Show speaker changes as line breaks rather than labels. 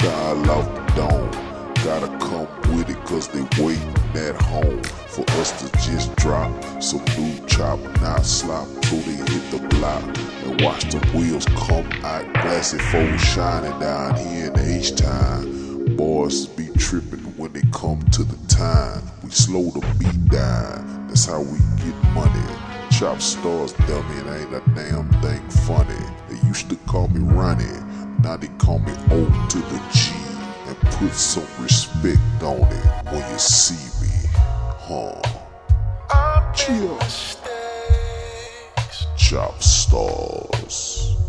style off the dome. Gotta come with it cause they waiting at home for us to just drop some new chop, not slop till they hit the block and watch the wheels come out. Glassy foes shining down here in the H-Time. Boys be tripping when they come to the time. We slow the beat down, that's how we get money. Chop stars, dummy, it ain't a damn thing funny. They used to call me Ronnie, now they call me O to the G. And put some respect on it when you see me, huh? Chill. Chop stars.